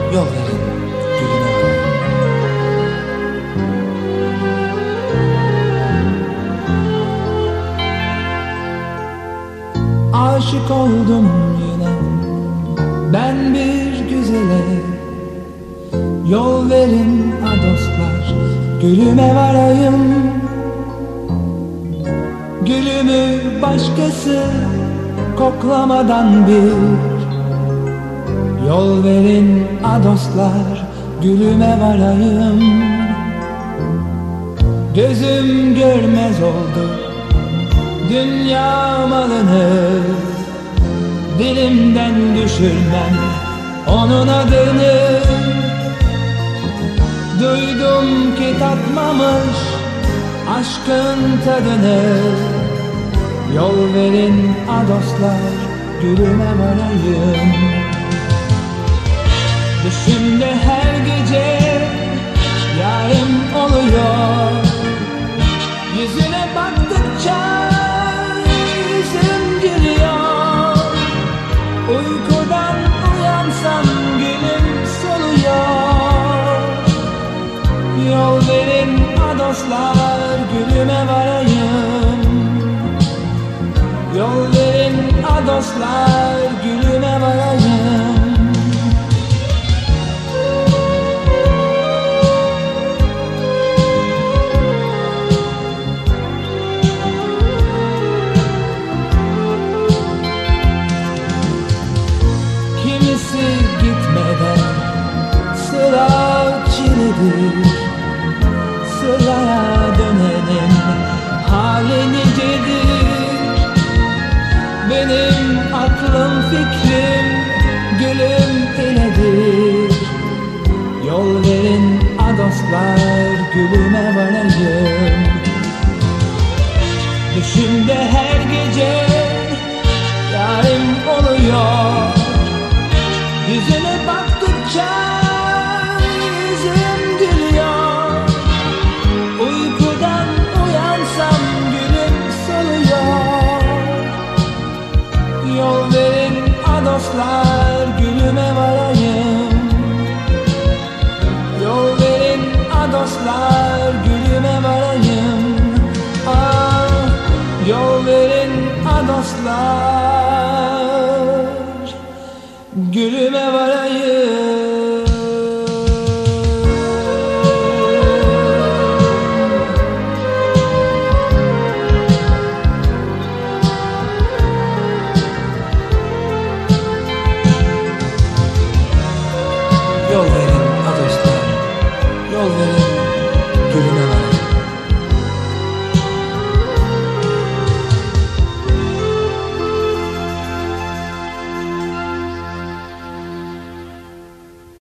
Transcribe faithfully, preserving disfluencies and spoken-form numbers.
Yol verin gülüme varayım. Aşık oldum yine ben bir güzele. Yol verin a dostlar, gülüme varayım. Gülümü başkası koklamadan bir. Yol verin a dostlar, gülüme varayım. Gözüm görmez oldu dünya malını, dilimden düşürmem onun adını. Duydum ki tatmamış aşkın tadını. Yol verin a dostlar, gülüme varayım. Düşümde her gece yarım oluyor. Yüzüne baktıkça yüzüm gülüyor. Uykudan uyansam gülüm soluyor. Yol verin a dostlar, gülüme varayım. Yol verin a dostlar, gülüme varayım. Kimisi gitmeden sıra çiledir. Sıraya dönenin hali nicedir. Benim aklım fikrim gülüm iledir. Yol verin a dostlar, gülüme varayım. Düşümde her gece yarım oluyor. Yüzüne baktıkça yüzüm gülüyor. Uykudan uyansam gülüm soluyor. Yol verin a dostlar, gülüme varayım. Yol verin a dostlar, gülüme varayım. Ah, yol verin a dostlar, gülüme varayım. Yol verin a dostlar, yol verin.